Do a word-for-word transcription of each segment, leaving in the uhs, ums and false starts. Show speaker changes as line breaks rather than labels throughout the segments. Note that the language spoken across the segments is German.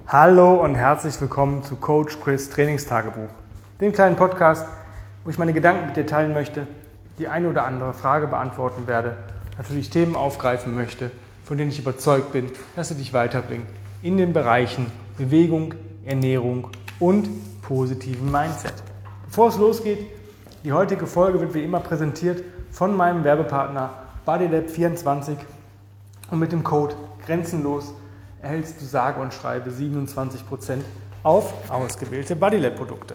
Hallo und herzlich willkommen zu Coach Chris Trainingstagebuch, dem kleinen Podcast, wo ich meine Gedanken mit dir teilen möchte, die eine oder andere Frage beantworten werde, natürlich Themen aufgreifen möchte, von denen ich überzeugt bin, dass sie dich weiterbringen in den Bereichen Bewegung, Ernährung und positiven Mindset. Bevor es losgeht, die heutige Folge wird wie immer präsentiert von meinem Werbepartner Bodylab vierundzwanzig und mit dem Code Grenzenlos erhältst du sage und schreibe siebenundzwanzig Prozent auf ausgewählte Bodylab-Produkte.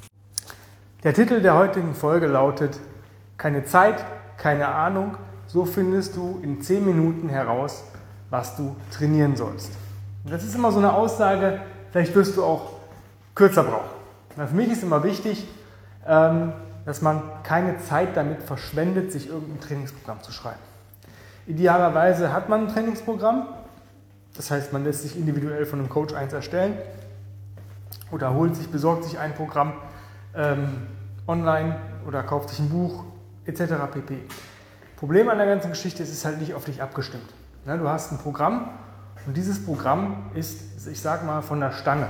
Der Titel der heutigen Folge lautet: Keine Zeit, keine Ahnung, so findest du in zehn Minuten heraus, was du trainieren sollst. Und das ist immer so eine Aussage, vielleicht wirst du auch kürzer brauchen. Für mich ist immer wichtig, dass man keine Zeit damit verschwendet, sich irgendein Trainingsprogramm zu schreiben. Idealerweise hat man ein Trainingsprogramm. Das heißt, man lässt sich individuell von einem Coach eins erstellen oder holt sich, besorgt sich ein Programm ähm, online oder kauft sich ein Buch et cetera pp. Problem an der ganzen Geschichte ist, es ist halt nicht auf dich abgestimmt. Ne, du hast ein Programm und dieses Programm ist, ich sag mal, von der Stange.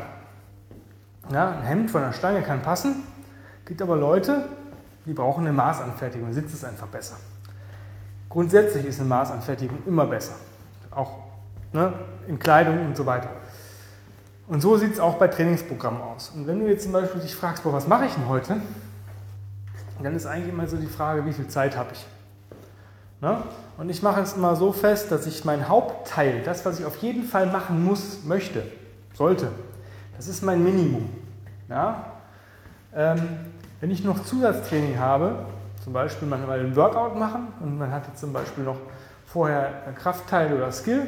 Ja, ein Hemd von der Stange kann passen, gibt aber Leute, die brauchen eine Maßanfertigung, sitzt es einfach besser. Grundsätzlich ist eine Maßanfertigung immer besser, auch Ne, in Kleidung und so weiter. Und so sieht es auch bei Trainingsprogrammen aus. Und wenn du jetzt zum Beispiel dich fragst, boah, was mache ich denn heute? Dann ist eigentlich immer so die Frage, wie viel Zeit habe ich? Ne? Und ich mache es immer so fest, dass ich mein Hauptteil, das, was ich auf jeden Fall machen muss, möchte, sollte, das ist mein Minimum. Ja? Ähm, wenn ich noch Zusatztraining habe, zum Beispiel man will einen Workout machen und man hat jetzt zum Beispiel noch vorher ein Kraftteil oder Skill,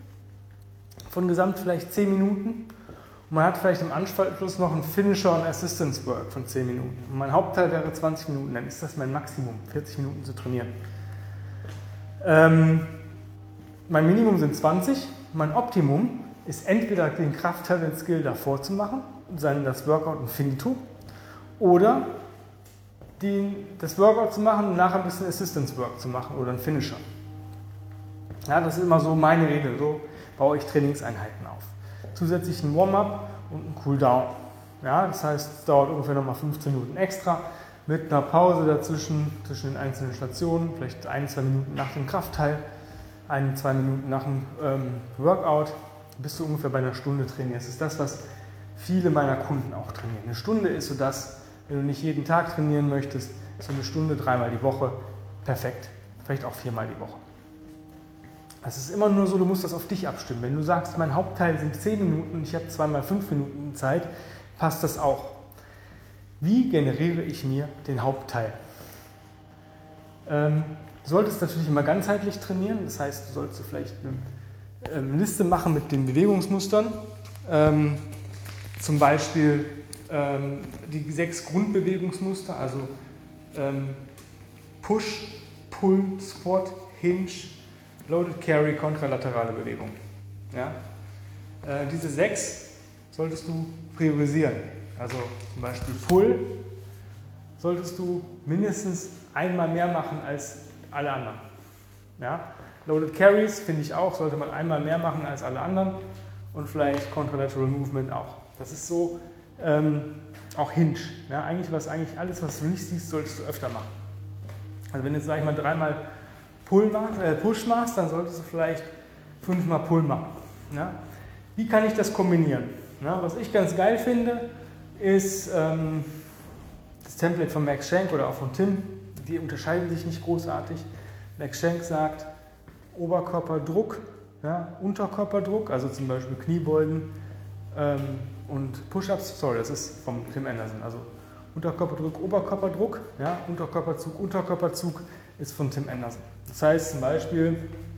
von gesamt vielleicht zehn Minuten und man hat vielleicht im Anschluss noch einen Finisher und Assistance Work von zehn Minuten. Und mein Hauptteil wäre zwanzig Minuten, dann ist das mein Maximum, vierzig Minuten zu trainieren. Ähm, mein Minimum sind zwanzig, mein Optimum ist entweder den Kraftteil, den Skill davor zu machen, dann das Workout und Finito, oder die, das Workout zu machen und nachher ein bisschen Assistance Work zu machen oder einen Finisher. Ja, das ist immer so meine Regel, so baue ich Trainingseinheiten auf. Zusätzlich ein Warm-up und ein Cool-Down. Ja, das heißt, es dauert ungefähr nochmal fünfzehn Minuten extra mit einer Pause dazwischen, zwischen den einzelnen Stationen, vielleicht ein, zwei Minuten nach dem Kraftteil, ein, zwei Minuten nach dem ähm, Workout, bis du ungefähr bei einer Stunde trainierst. Das ist das, was viele meiner Kunden auch trainieren. Eine Stunde ist so das, wenn du nicht jeden Tag trainieren möchtest, so eine Stunde, dreimal die Woche, perfekt. Vielleicht auch viermal die Woche. Es ist immer nur so, du musst das auf dich abstimmen. Wenn du sagst, mein Hauptteil sind zehn Minuten und ich habe zweimal fünf Minuten Zeit, passt das auch. Wie generiere ich mir den Hauptteil? Ähm, du solltest natürlich immer ganzheitlich trainieren. Das heißt, du solltest vielleicht eine ähm, Liste machen mit den Bewegungsmustern. Ähm, zum Beispiel ähm, die sechs Grundbewegungsmuster, also ähm, Push, Pull, Squat, Hinge, Loaded Carry, kontralaterale Bewegung. Ja? Äh, diese sechs solltest du priorisieren. Also zum Beispiel Pull solltest du mindestens einmal mehr machen als alle anderen. Ja? Loaded Carries finde ich auch, sollte man einmal mehr machen als alle anderen und vielleicht Contralateral Movement auch. Das ist so ähm, auch Hinge. Ja? Eigentlich was eigentlich alles, was du nicht siehst, solltest du öfter machen. Also wenn du jetzt, sag ich mal, dreimal Pull machst, äh, Push machst, dann solltest du vielleicht fünfmal Pull machen. Ja? Wie kann ich das kombinieren? Ja, was ich ganz geil finde, ist ähm, das Template von Max Schenk oder auch von Tim. Die unterscheiden sich nicht großartig. Max Schenk sagt Oberkörperdruck, ja, Unterkörperdruck, also zum Beispiel Kniebeugen ähm, und Push-Ups. Sorry, das ist vom Tim Anderson. Also Unterkörperdruck, Oberkörperdruck, ja, Unterkörperzug, Unterkörperzug ist von Tim Anderson. Das heißt zum Beispiel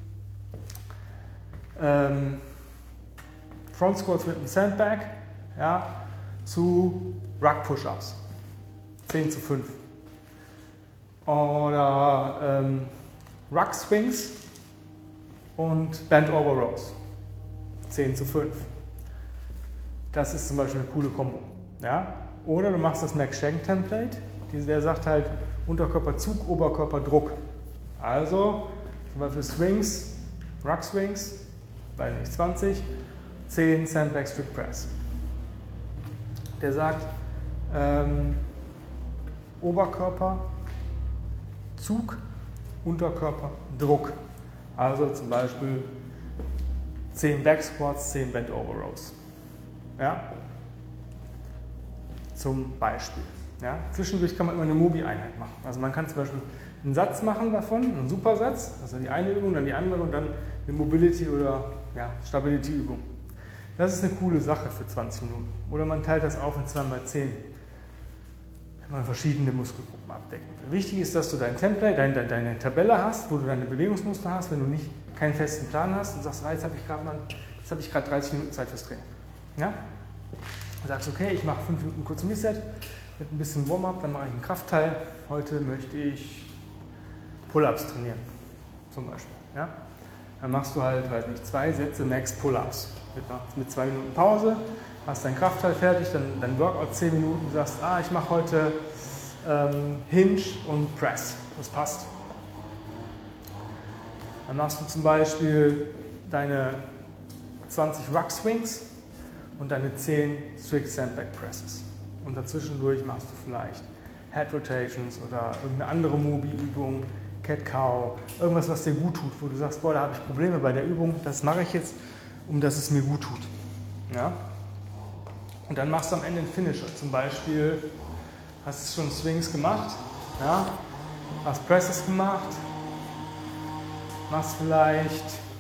ähm, Front Squats mit einem Sandbag, ja, zu Rug Push-Ups, zehn zu fünf. Oder ähm, Rug Swings und Bent Over Rows, zehn zu fünf. Das ist zum Beispiel eine coole Kombo. Ja? Oder du machst das Max Schenk Template, der sagt halt Unterkörperzug, Oberkörperdruck. Also zum Beispiel Swings, Rug Swings, weiß nicht, zwanzig zehn Sandbag Strict Press. Der sagt, ähm, Oberkörper, Zug, Unterkörper, Druck. Also zum Beispiel zehn Back Squats, zehn Bent Over Rows. Ja? Zum Beispiel. Ja? Zwischendurch kann man immer eine Mobi-Einheit machen. Also man kann zum Beispiel einen Satz machen davon, einen Supersatz, also die eine Übung, dann die andere und dann eine Mobility- oder ja, Stability-Übung. Das ist eine coole Sache für zwanzig Minuten. Oder man teilt das auf in zwei mal zehn. Wenn man verschiedene Muskelgruppen abdecken will. Wichtig ist, dass du dein Template, deine, deine Tabelle hast, wo du deine Bewegungsmuster hast, wenn du nicht keinen festen Plan hast und sagst, ah, jetzt habe ich gerade mal, jetzt habe ich gerade dreißig Minuten Zeit fürs Training. Ja? Du sagst, okay, ich mache fünf Minuten kurz ein Reset mit ein bisschen Warm-up, dann mache ich einen Kraftteil. Heute möchte ich Pull-ups trainieren, zum Beispiel. Ja? Dann machst du halt, weiß nicht, zwei Sätze Max Pull-ups mit, mit zwei Minuten Pause. Hast dein Kraftteil fertig, dann dein Workout zehn Minuten, sagst, ah, ich mache heute ähm, Hinge und Press. Das passt. Dann machst du zum Beispiel deine zwanzig Ruck Swings und deine zehn Strict Sandbag Presses. Und dazwischendurch machst du vielleicht Head Rotations oder irgendeine andere Mobi-Übung, Cat Cow, irgendwas, was dir gut tut, wo du sagst, boah, da habe ich Probleme bei der Übung, das mache ich jetzt, um dass es mir gut tut. Ja? Und dann machst du am Ende einen Finisher. Zum Beispiel hast du schon Swings gemacht, ja? Hast Presses gemacht, machst vielleicht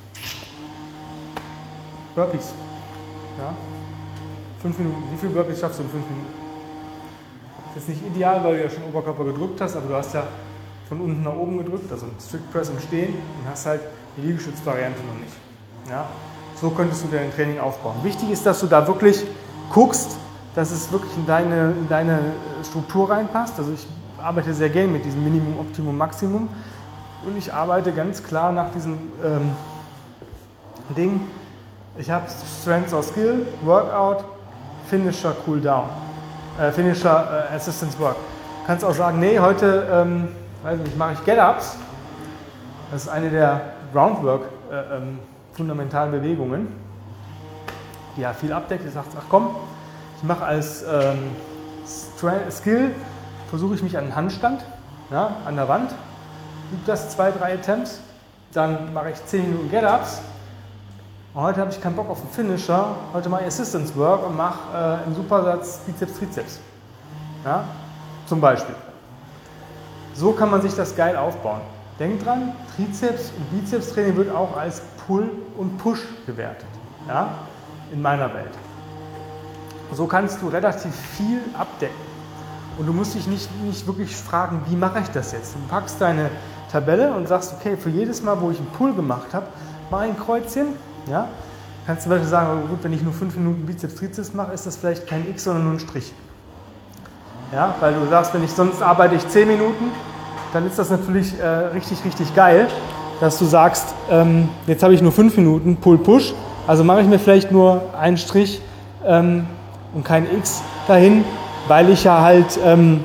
Burpees. Ja? Fünf Minuten. Wie viele Burpees schaffst du in fünf Minuten? Das ist nicht ideal, weil du ja schon Oberkörper gedrückt hast, aber du hast ja von unten nach oben gedrückt, also Strict Press im Stehen und hast halt die Liegestützvariante noch nicht. Ja? So könntest du dein Training aufbauen. Wichtig ist, dass du da wirklich guckst, dass es wirklich in deine, in deine Struktur reinpasst. Also ich arbeite sehr gerne mit diesem Minimum, Optimum, Maximum und ich arbeite ganz klar nach diesem ähm, Ding. Ich habe Strength or Skill, Workout, Finisher, Cool Down, äh, Finisher, äh, Assistance Work. Du kannst auch sagen, nee, heute ähm, weiß nicht, mache ich Get-Ups. Das ist eine der Groundwork äh, ähm, fundamentalen Bewegungen, die ja viel abdeckt. Du sagst, ach komm, ich mache als ähm, Skill, versuche ich mich an den Handstand, ja, an der Wand, übe das zwei, drei Attempts, dann mache ich zehn Minuten Get-Ups. Und heute habe ich keinen Bock auf den Finisher, heute mache ich Assistance Work und mache äh, im Supersatz Bizeps, Trizeps. Ja, zum Beispiel. So kann man sich das geil aufbauen. Denk dran, Trizeps- und Bizeps-Training wird auch als Pull und Push gewertet, ja, in meiner Welt. So kannst du relativ viel abdecken. Und du musst dich nicht, nicht wirklich fragen, wie mache ich das jetzt? Du packst deine Tabelle und sagst, okay, für jedes Mal, wo ich einen Pull gemacht habe, mache ich ein Kreuzchen. Ja? Kannst zum Beispiel sagen, oh gut, wenn ich nur fünf Minuten Bizeps-Trizeps mache, ist das vielleicht kein X, sondern nur ein Strich. Ja? Weil du sagst, wenn ich sonst arbeite ich zehn Minuten, dann ist das natürlich äh, richtig, richtig geil, dass du sagst, ähm, jetzt habe ich nur fünf Minuten Pull-Push, also mache ich mir vielleicht nur einen Strich ähm, und kein X dahin, weil ich ja halt ähm,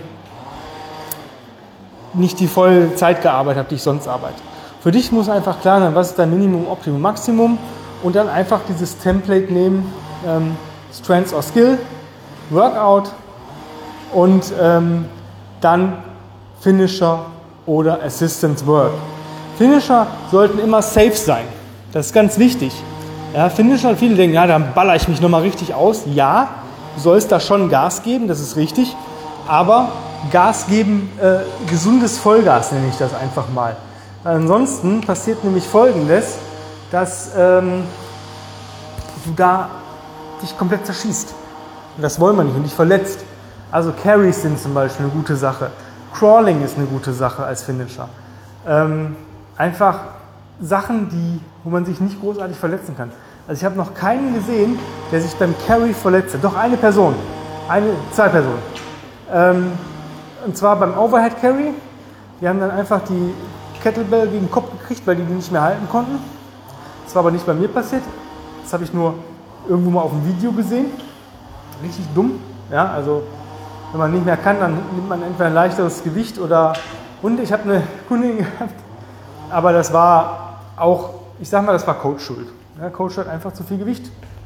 nicht die volle Zeit gearbeitet habe, die ich sonst arbeite. Für dich muss einfach klar sein, was ist dein Minimum, Optimum, Maximum und dann einfach dieses Template nehmen, ähm, Strength or Skill, Workout und ähm, dann Finisher oder Assistance Work. Finisher sollten immer safe sein. Das ist ganz wichtig. Ja, Finisher, viele denken, ja, dann baller ich mich nochmal richtig aus. Ja, du sollst da schon Gas geben, das ist richtig. Aber Gas geben, äh, gesundes Vollgas nenne ich das einfach mal. Ansonsten passiert nämlich Folgendes, dass ähm, du da dich komplett zerschießt. Und das wollen wir nicht und dich verletzt. Also Carries sind zum Beispiel eine gute Sache. Crawling ist eine gute Sache als Finisher. Ähm, einfach Sachen, die, wo man sich nicht großartig verletzen kann. Also ich habe noch keinen gesehen, der sich beim Carry verletzt hat. Doch eine Person, eine, zwei Personen. Ähm, und zwar beim Overhead Carry. Die haben dann einfach die Kettlebell gegen den Kopf gekriegt, weil die die nicht mehr halten konnten. Das war aber nicht bei mir passiert. Das habe ich nur irgendwo mal auf dem Video gesehen. Richtig dumm. Ja, also wenn man nicht mehr kann, dann nimmt man entweder ein leichteres Gewicht oder... Und ich habe eine Kundin gehabt, aber das war auch, ich sag mal, das war Coach schuld. Ja, Coach hat einfach zu viel Gewicht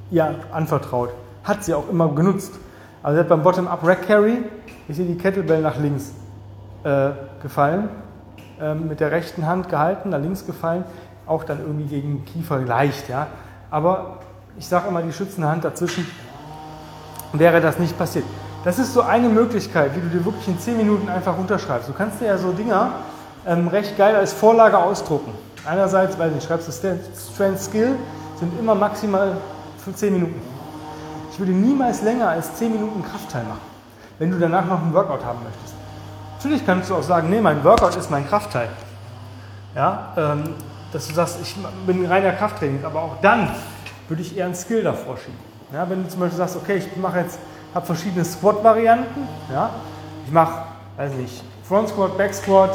ihr anvertraut. Hat sie auch immer genutzt. Also sie hat beim Bottom-Up Rack Carry, ist ihr die Kettlebell nach links äh, gefallen, ähm, mit der rechten Hand gehalten, nach links gefallen, auch dann irgendwie gegen den Kiefer leicht, ja. Aber ich sage immer, die schützende Hand dazwischen, wäre das nicht passiert. Das ist so eine Möglichkeit, wie du dir wirklich in zehn Minuten einfach runterschreibst. Du kannst dir ja so Dinger ähm, recht geil als Vorlage ausdrucken. Einerseits, weil du schreibst, das Strength Skill sind immer maximal für zehn Minuten. Ich würde niemals länger als zehn Minuten Kraftteil machen, wenn du danach noch einen Workout haben möchtest. Natürlich kannst du auch sagen, nee, mein Workout ist mein Kraftteil. Ja, ähm, dass du sagst, ich bin ein reiner Krafttraining, aber auch dann würde ich eher einen Skill davor schieben. Ja, wenn du zum Beispiel sagst, okay, ich mache jetzt, habe verschiedene Squat-Varianten, ja, ich mache, weiß nicht, Front Squat, Back Squat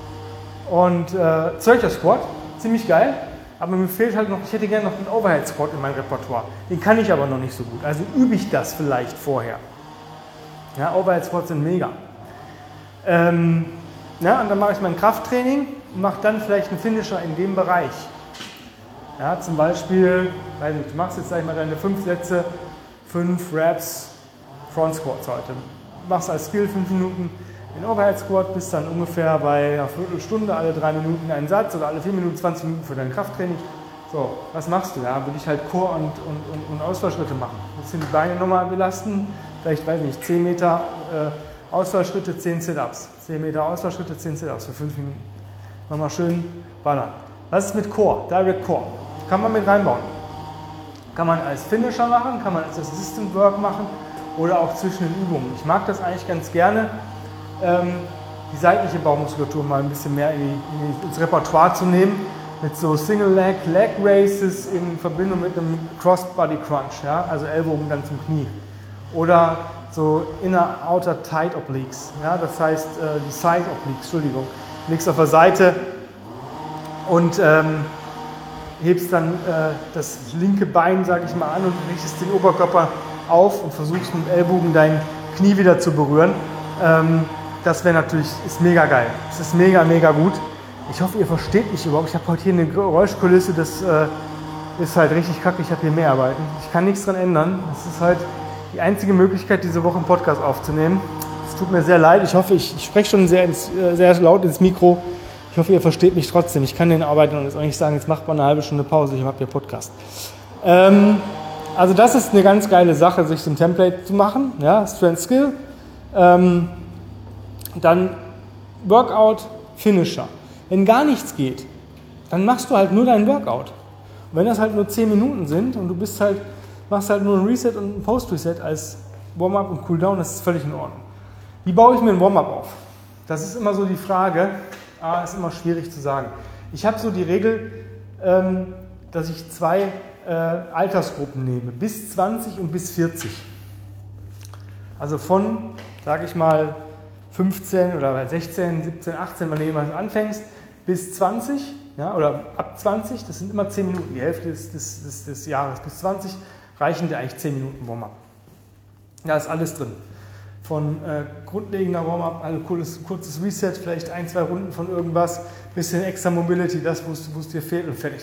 und äh, Zölcher Squat, ziemlich geil. Aber mir fehlt halt noch, ich hätte gerne noch einen Overhead Squat in meinem Repertoire. Den kann ich aber noch nicht so gut. Also übe ich das vielleicht vorher. Ja, Overhead Squats sind mega. Ähm, ja, und dann mache ich mein Krafttraining und mache dann vielleicht einen Finisher in dem Bereich. Ja, zum Beispiel, weiß nicht, du machst jetzt sag ich mal deine fünf Sätze, fünf Reps Front Squats heute. Du machst als Skill fünf Minuten den Overhead Squat, bist dann ungefähr bei einer Viertelstunde, alle drei Minuten einen Satz oder alle vier Minuten zwanzig Minuten für dein Krafttraining. So, was machst du? Ja, würde ich halt Core und, und, und, und Ausfallschritte machen. Jetzt sind die Beine nochmal belasten, vielleicht, weiß nicht, zehn Meter äh, Ausfallschritte, zehn Sit-Ups. zehn Meter Ausfallschritte, zehn Sit-Ups für fünf Minuten. Nochmal schön ballern. Was ist mit Core? Direct Core. Kann man mit reinbauen. Kann man als Finisher machen, kann man als Assistant Work machen oder auch zwischen den Übungen. Ich mag das eigentlich ganz gerne, ähm, die seitliche Bauchmuskulatur mal ein bisschen mehr in die, in die, ins Repertoire zu nehmen, mit so Single Leg, Leg Races in Verbindung mit einem Cross Body Crunch, ja? Also Ellbogen dann zum Knie. Oder so Inner Outer Tight Obliques, ja? Das heißt äh, die Side Obliques, Entschuldigung, legst auf der Seite und ähm, hebst dann äh, das linke Bein, sage ich mal, an und richtest den Oberkörper auf und versuchst mit dem Ellbogen dein Knie wieder zu berühren. Ähm, das wäre natürlich, ist mega geil. Es ist mega, mega gut. Ich hoffe, ihr versteht mich überhaupt. Ich habe heute hier eine Geräuschkulisse, das äh, ist halt richtig kacke. Ich habe hier mehr Arbeiten. Ich kann nichts dran ändern. Es ist halt die einzige Möglichkeit, diese Woche einen Podcast aufzunehmen. Es tut mir sehr leid. Ich hoffe, ich, ich spreche schon sehr, ins, sehr laut ins Mikro. Ich hoffe, ihr versteht mich trotzdem. Ich kann den arbeiten und jetzt auch nicht sagen, jetzt macht mal eine halbe Stunde Pause, ich mache hier Podcast. Ähm, also das ist eine ganz geile Sache, sich so ein Template zu machen. Ja, Strength Skill. Ähm, dann Workout, Finisher. Wenn gar nichts geht, dann machst du halt nur deinen Workout. Und wenn das halt nur zehn Minuten sind und du bist halt, machst halt nur ein Reset und ein Post-Reset als Warm-up und Cooldown, das ist völlig in Ordnung. Wie baue ich mir ein Warm-up auf? Das ist immer so die Frage. Ah, ist immer schwierig zu sagen. Ich habe so die Regel, ähm, dass ich zwei äh, Altersgruppen nehme, bis zwanzig und bis vierzig. Also von, sage ich mal, fünfzehn oder sechzehn, siebzehn, achtzehn, wenn du jemals anfängst, bis zwanzig, ja, oder ab zwanzig, das sind immer zehn Minuten, die Hälfte des, des, des, des Jahres. Bis zwanzig reichen dir eigentlich zehn Minuten Warm-up. Da ist alles drin. Von äh, grundlegender Warm-up, also kurzes, kurzes Reset, vielleicht ein, zwei Runden von irgendwas, bisschen extra Mobility, das, wo es dir fehlt und fertig.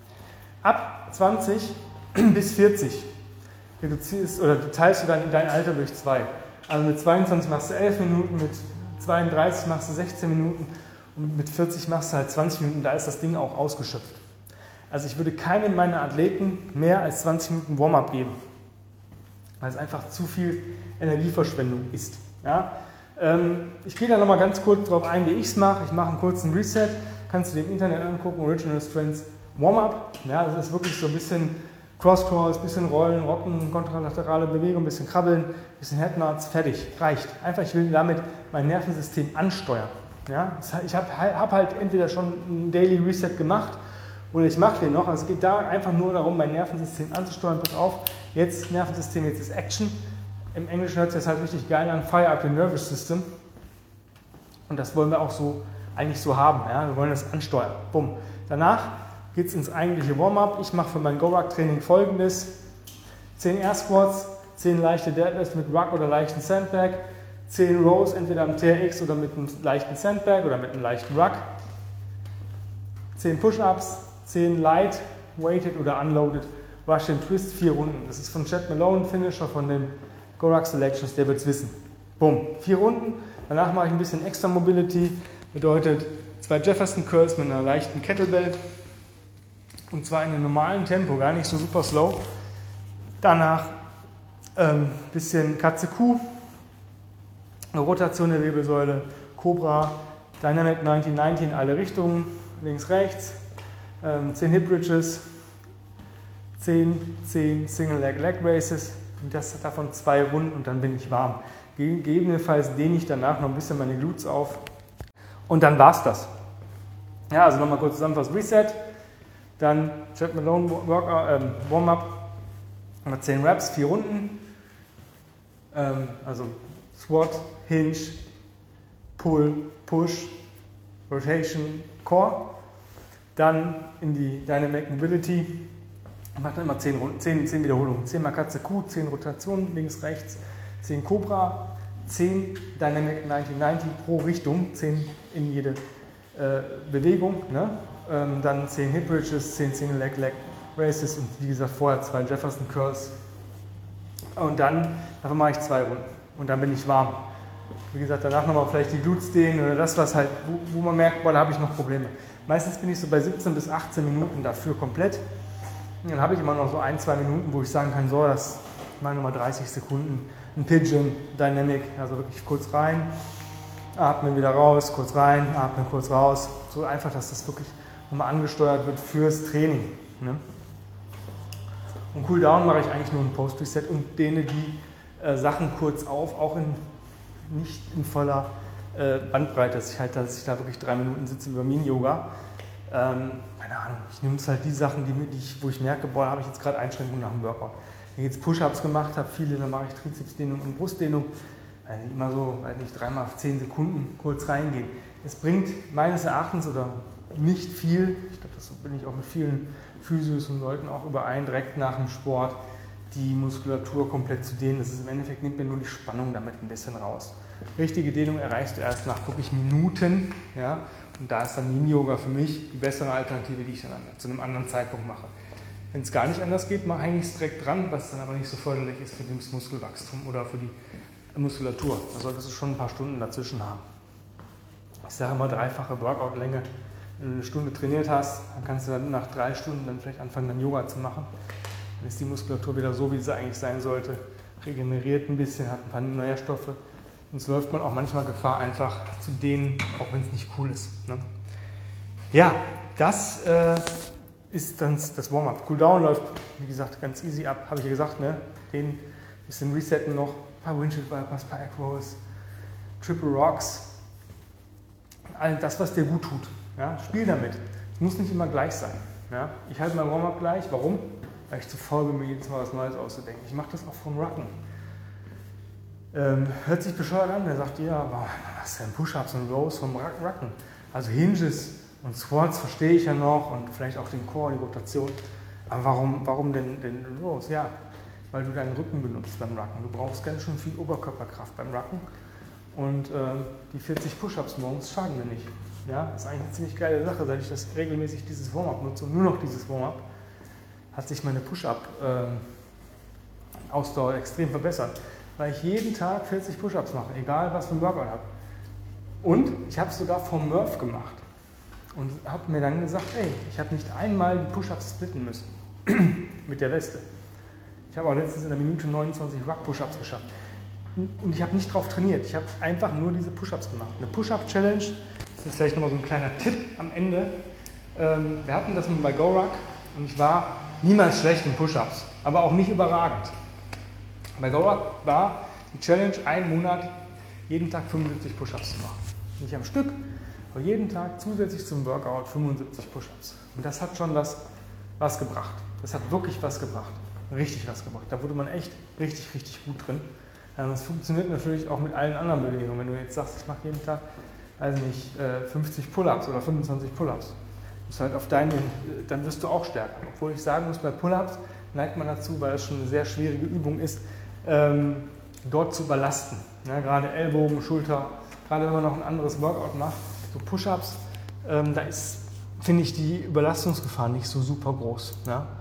Ab zwanzig bis vierzig reduzierst, oder du teilst du dann dein Alter durch zwei. Also mit zweiundzwanzig machst du elf Minuten, mit zweiunddreißig machst du sechzehn Minuten und mit vierzig machst du halt zwanzig Minuten, da ist das Ding auch ausgeschöpft. Also ich würde keinem meiner Athleten mehr als zwanzig Minuten Warm-up geben, weil es einfach zu viel Energieverschwendung ist. Ja? Ähm, ich gehe da nochmal ganz kurz drauf ein, wie ich es mache. Ich mache einen kurzen Reset, kannst du dir im Internet angucken, Original Strength Warm-up. Ja, das ist wirklich so ein bisschen Cross-Cross, ein bisschen Rollen, Rocken, kontralaterale Bewegung, ein bisschen Krabbeln, ein bisschen Headnuts, fertig, reicht. Einfach, ich will damit mein Nervensystem ansteuern. Ja? Ich habe hab halt entweder schon einen Daily Reset gemacht oder ich mache den noch. Also es geht da einfach nur darum, mein Nervensystem anzusteuern. Pass auf, jetzt Nervensystem, jetzt ist Action. Im Englischen hört sich das halt richtig geil an, Fire up your nervous system. Und das wollen wir auch so eigentlich so haben. Ja? Wir wollen das ansteuern. Bumm. Danach geht es ins eigentliche Warm-up. Ich mache für mein Go-Ruck-Training folgendes: zehn Air Squats, zehn leichte Deadlifts mit Ruck oder leichten Sandbag, zehn Rows entweder am T R X oder mit einem leichten Sandbag oder mit einem leichten Ruck, zehn Push-Ups, zehn Light, Weighted oder Unloaded Russian Twist, vier Runden. Das ist von Chad Malone, Finisher von den GoRuck Selections, der wird es wissen. Bumm, vier Runden. Danach mache ich ein bisschen Extra Mobility, bedeutet zwei Jefferson Curls mit einer leichten Kettlebell. Und zwar in einem normalen Tempo, gar nicht so super slow. Danach ein ähm, bisschen Katze-Kuh, eine Rotation der Wirbelsäule, Cobra, Dynamic neunzehn in alle Richtungen, links, rechts, ähm, zehn Hip Bridges, zehn, zehn Single Leg Leg Races und das davon zwei Runden und dann bin ich warm. Gegebenenfalls dehne ich danach noch ein bisschen meine Glutes auf und dann war's das. Ja, also nochmal kurz zusammenfassen, Reset, dann Chad Malone Workout, ähm, Warm-Up, zehn Reps, vier Runden, ähm, also Squat, Hinge, Pull, Push, Rotation, Core, dann in die Dynamic Mobility, ich mache dann immer zehn, zehn, zehn Wiederholungen, zehn mal Katze Kuh, zehn Rotationen, links, rechts, zehn Cobra, zehn Dynamic neunzehn pro Richtung, zehn in jede äh, Bewegung, ne? ähm, dann zehn Hip Bridges, zehn Single Leg Leg Races und wie gesagt vorher zwei Jefferson Curls und dann davon mache ich zwei Runden und dann bin ich warm. Wie gesagt, danach nochmal vielleicht die Glutes dehnen oder das, was halt, wo, wo man merkt, boah, da habe ich noch Probleme. Meistens bin ich so bei siebzehn bis achtzehn Minuten dafür komplett. Und dann habe ich immer noch so ein, zwei Minuten, wo ich sagen kann, so, das mal nochmal dreißig Sekunden, ein Pigeon, Dynamic, also wirklich kurz rein, atmen wieder raus, kurz rein, atmen kurz raus. So einfach, dass das wirklich nochmal angesteuert wird fürs Training. Ne? Und Cooldown mache ich eigentlich nur ein Post-Reset und dehne die äh, Sachen kurz auf, auch in, nicht in voller äh, Bandbreite, dass ich, halt, dass ich da wirklich drei Minuten sitze über Mini-Yoga. Ähm, keine Ahnung, ich nehme jetzt halt die Sachen, die, die ich, wo ich merke, boah, da habe ich jetzt gerade Einschränkungen nach dem Workout. Wenn ich jetzt Push-Ups gemacht habe, viele, dann mache ich Trizepsdehnung und Brustdehnung. Also immer so, weiß nicht, dreimal auf zehn Sekunden kurz reingehen. Es bringt meines Erachtens oder nicht viel, ich glaube, das bin ich auch mit vielen Physios und Leuten auch überein, direkt nach dem Sport die Muskulatur komplett zu dehnen. Das ist im Endeffekt, nimmt mir nur die Spannung damit ein bisschen raus. Richtige Dehnung erreichst du erst nach wirklich Minuten, ja, und da ist dann Mini-Yoga für mich die bessere Alternative, die ich dann zu einem anderen Zeitpunkt mache. Wenn es gar nicht anders geht, mache ich es direkt dran, was dann aber nicht so förderlich ist für das Muskelwachstum oder für die Muskulatur. Da solltest du schon ein paar Stunden dazwischen haben. Ich sage immer dreifache Workout-Länge. Wenn du eine Stunde trainiert hast, dann kannst du dann nach drei Stunden dann vielleicht anfangen, dann Yoga zu machen. Dann ist die Muskulatur wieder so, wie sie eigentlich sein sollte. Regeneriert ein bisschen, hat ein paar Nährstoffe. Und es läuft man auch manchmal Gefahr, einfach zu dehnen, auch wenn es nicht cool ist. Ne? Ja, das äh, ist dann das Warm-Up. Cooldown läuft, wie gesagt, ganz easy ab. Habe ich ja gesagt, ne? Den bisschen resetten noch. Ein paar Windshield Wipers, ein paar Acros, Triple Rocks. All das, was dir gut tut. Ja? Spiel damit. Es muss nicht immer gleich sein. Ja? Ich halte mein Warm-Up gleich. Warum? Weil ich zu faul bin, mir jedes Mal was Neues auszudenken. Ich mache das auch vom Rucken. Ähm, hört sich bescheuert an, der sagt, ja, aber was denn Push-Ups und Rows vom Rucken? Also Hinges und Squats verstehe ich ja noch und vielleicht auch den Core, die Rotation. Aber warum, warum denn, denn Rows? Ja, weil du deinen Rücken benutzt beim Rucken. Du brauchst ganz schön viel Oberkörperkraft beim Rucken. Und äh, die vierzig Push-Ups morgens schaden mir nicht. Ja, das ist eigentlich eine ziemlich geile Sache, seit ich das regelmäßig dieses Warm-Up nutze und nur noch dieses Warm-Up, hat sich meine Push-Up-Ausdauer äh, extrem verbessert. Weil ich jeden Tag vierzig Push-Ups mache, egal was für ein Workout habe. Und ich habe es sogar vom Murph gemacht und habe mir dann gesagt, ey, ich habe nicht einmal die Push-Ups splitten müssen mit der Weste. Ich habe auch letztens in der Minute neunundzwanzig Ruck-Push-Ups geschafft. Und ich habe nicht drauf trainiert, ich habe einfach nur diese Push-Ups gemacht. Eine Push-Up-Challenge, das ist vielleicht nochmal so ein kleiner Tipp am Ende. Ähm, wir hatten das bei GoRuck und ich war niemals schlecht in Push-Ups, aber auch nicht überragend. Bei GoRuck war die Challenge, einen Monat jeden Tag fünfundsiebzig Push-Ups zu machen. Nicht am Stück, aber jeden Tag zusätzlich zum Workout fünfundsiebzig Push-Ups. Und das hat schon was, was gebracht. Das hat wirklich was gebracht. Richtig was gebracht. Da wurde man echt richtig, richtig gut drin. Das funktioniert natürlich auch mit allen anderen Bewegungen. Wenn du jetzt sagst, ich mache jeden Tag, weiß nicht, fünfzig Pull-Ups oder fünfundzwanzig Pull-Ups, halt auf deinen, dann wirst du auch stärker. Obwohl ich sagen muss, bei Pull-Ups neigt man dazu, weil es schon eine sehr schwierige Übung ist, ähm, dort zu überlasten. Ja, gerade Ellbogen, Schulter, gerade wenn man noch ein anderes Workout macht, so Push-Ups, ähm, da ist, finde ich, die Überlastungsgefahr nicht so super groß. Ja?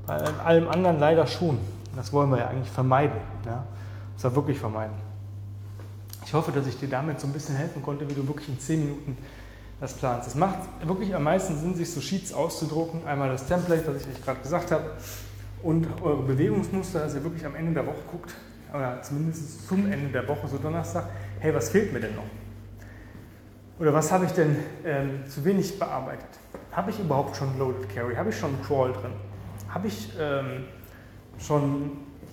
Bei allem anderen leider schon. Das wollen wir ja eigentlich vermeiden. Ja? Das soll wirklich vermeiden. Ich hoffe, dass ich dir damit so ein bisschen helfen konnte, wie du wirklich in zehn Minuten das planst. Es macht wirklich am meisten Sinn, sich so Sheets auszudrucken. Einmal das Template, was ich euch gerade gesagt habe, und eure Bewegungsmuster, dass ihr wirklich am Ende der Woche guckt, oder zumindest zum Ende der Woche, so Donnerstag, hey, was fehlt mir denn noch? Oder was habe ich denn ähm, zu wenig bearbeitet? Habe ich überhaupt schon Loaded Carry? Habe ich schon Crawl drin? Habe ich ähm, schon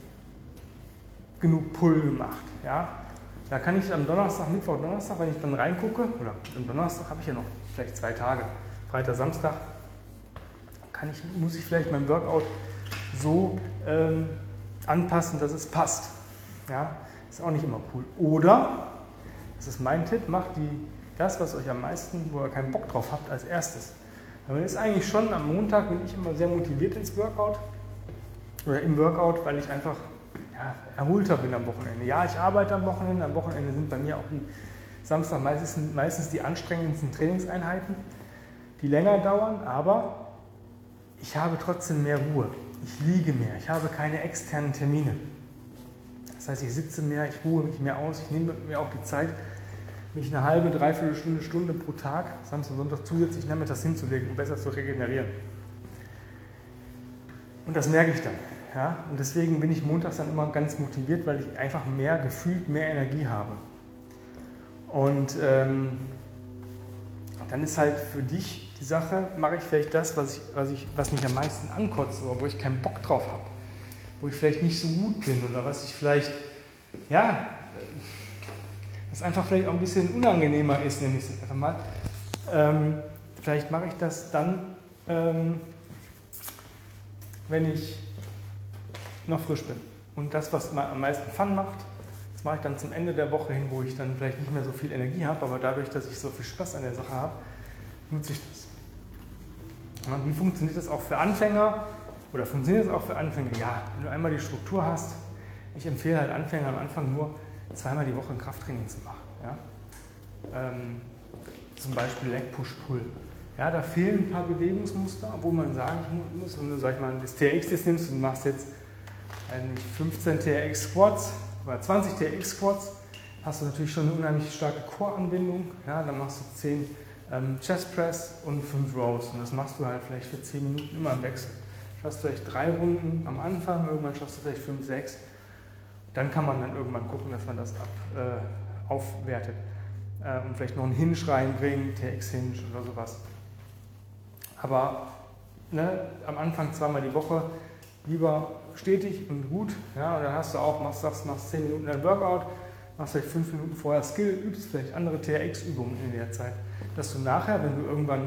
genug Pull gemacht? Ja? Da kann ich am Donnerstag, Mittwoch, Donnerstag, wenn ich dann reingucke, oder am Donnerstag habe ich ja noch vielleicht zwei Tage, Freitag, Samstag, kann ich, muss ich vielleicht mein Workout so ähm, anpassen, dass es passt. Ja? Ist auch nicht immer cool. Oder, das ist mein Tipp, macht die, das, was euch am meisten, wo ihr keinen Bock drauf habt, als erstes. Aber ist eigentlich schon am Montag, bin ich immer sehr motiviert ins Workout, oder im Workout, weil ich einfach ja, erholter bin am Wochenende. Ja, ich arbeite am Wochenende, am Wochenende sind bei mir auch die Samstag meistens, meistens die anstrengendsten Trainingseinheiten, die länger dauern, aber ich habe trotzdem mehr Ruhe. Ich liege mehr, ich habe keine externen Termine. Das heißt, ich sitze mehr, ich ruhe mich mehr aus, ich nehme mir auch die Zeit, mich eine halbe, dreiviertel Stunde, Stunde pro Tag, Samstag und Sonntag zusätzlich nachmittags hinzulegen, um besser zu regenerieren. Und das merke ich dann. Ja? Und deswegen bin ich montags dann immer ganz motiviert, weil ich einfach mehr, gefühlt mehr Energie habe. Und ähm, dann ist halt für dich die Sache, mache ich vielleicht das, was, ich, was, ich, was mich am meisten ankotzt, oder wo ich keinen Bock drauf habe, wo ich vielleicht nicht so gut bin oder was ich vielleicht, ja, was einfach vielleicht auch ein bisschen unangenehmer ist, nenne ich es einfach mal. Ähm, vielleicht mache ich das dann, ähm, wenn ich noch frisch bin. Und das, was am meisten Fun macht, das mache ich dann zum Ende der Woche hin, wo ich dann vielleicht nicht mehr so viel Energie habe, aber dadurch, dass ich so viel Spaß an der Sache habe, nutze ich das. Und wie funktioniert das auch für Anfänger? Oder funktioniert das auch für Anfänger? Ja, wenn du einmal die Struktur hast, ich empfehle halt Anfängern am Anfang nur zweimal die Woche ein Krafttraining zu machen. Ja? Ähm, zum Beispiel Leg Push Pull. Ja, da fehlen ein paar Bewegungsmuster, wo man sagen muss, wenn du sag ich mal, das T R X jetzt nimmst und machst jetzt fünfzehn T R X Squats oder zwanzig T R X Squats, hast du natürlich schon eine unheimlich starke Core-Anbindung. Ja, dann machst du zehn ähm, Chest Press und fünf Rows. Und das machst du halt vielleicht für zehn Minuten immer im Wechsel. Schaffst du vielleicht drei Runden am Anfang, irgendwann schaffst du vielleicht fünf, sechs. Dann kann man dann irgendwann gucken, dass man das ab, äh, aufwertet. Äh, und vielleicht noch einen Hinge reinbringt, T R X Hinge oder sowas. Aber ne, am Anfang zweimal die Woche lieber stetig und gut. Ja, und dann hast du auch, machst, sagst, machst zehn Minuten dein Workout, machst vielleicht fünf Minuten vorher Skill, übst vielleicht andere T R X-Übungen in der Zeit. Dass du nachher, wenn du irgendwann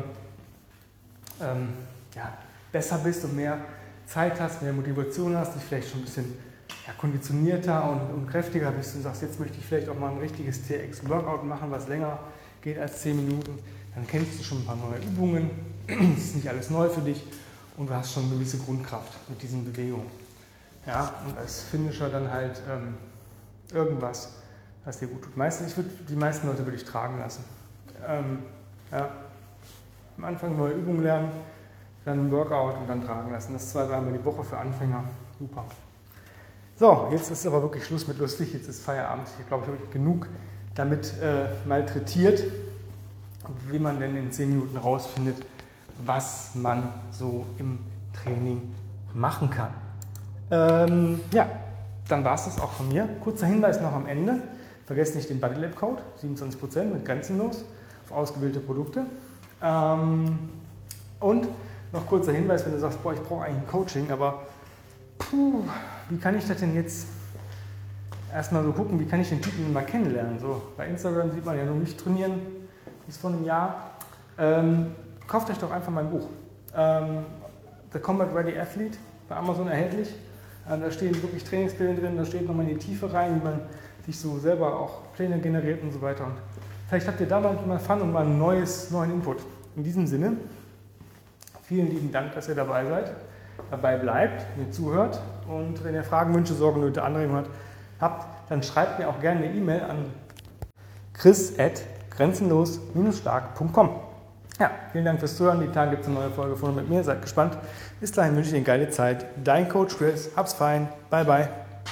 ähm, ja, besser bist und mehr Zeit hast, mehr Motivation hast, dich vielleicht schon ein bisschen ja, konditionierter und, und kräftiger bist und sagst, jetzt möchte ich vielleicht auch mal ein richtiges T R X-Workout machen, was länger geht als zehn Minuten, dann kennst du schon ein paar neue Übungen, das ist nicht alles neu für dich und du hast schon eine gewisse Grundkraft mit diesen Bewegungen. Ja, und als Finisher dann halt ähm, irgendwas, was dir gut tut. Meistens, ich würd, die meisten Leute würde ich tragen lassen. Ähm, ja, am Anfang neue Übungen lernen, dann ein Workout und dann tragen lassen. Das zwei, dreimal die Woche für Anfänger. Super. So, jetzt ist aber wirklich Schluss mit lustig. Jetzt ist Feierabend. Ich glaube, ich habe genug damit äh, malträtiert, wie man denn in zehn Minuten rausfindet, was man so im Training machen kann. Ähm, ja, dann war es das auch von mir. Kurzer Hinweis noch am Ende. Vergesst nicht den Bodylab Code, siebenundzwanzig Prozent mit grenzenlos auf ausgewählte Produkte. Ähm, und noch kurzer Hinweis, wenn du sagst, boah, ich brauche eigentlich ein Coaching, aber puh, wie kann ich das denn jetzt erstmal so gucken, wie kann ich den Typen mal kennenlernen? So, bei Instagram sieht man ja nur mich trainieren, bis vor einem Jahr. Ähm, kauft euch doch einfach mein Buch. Ähm, The Combat Ready Athlete, bei Amazon erhältlich. Ähm, da stehen wirklich Trainingspläne drin, da steht nochmal in die Tiefe rein, wie man sich so selber auch Pläne generiert und so weiter. Und vielleicht habt ihr da mal Fun und mal einen neues, neuen Input. In diesem Sinne, vielen lieben Dank, dass ihr dabei seid, dabei bleibt, mir zuhört. Und wenn ihr Fragen, Wünsche, Sorgen, Nöte, Anregungen habt, dann schreibt mir auch gerne eine E-Mail an chris at grenzenlos Bindestrich stark Punkt com. Ja, vielen Dank fürs Zuhören. Die Tage gibt es eine neue Folge von und mit mir. Seid gespannt, Bis dahin wünsche ich dir eine geile Zeit. Dein Coach Chris. Hab's fein. Bye, bye.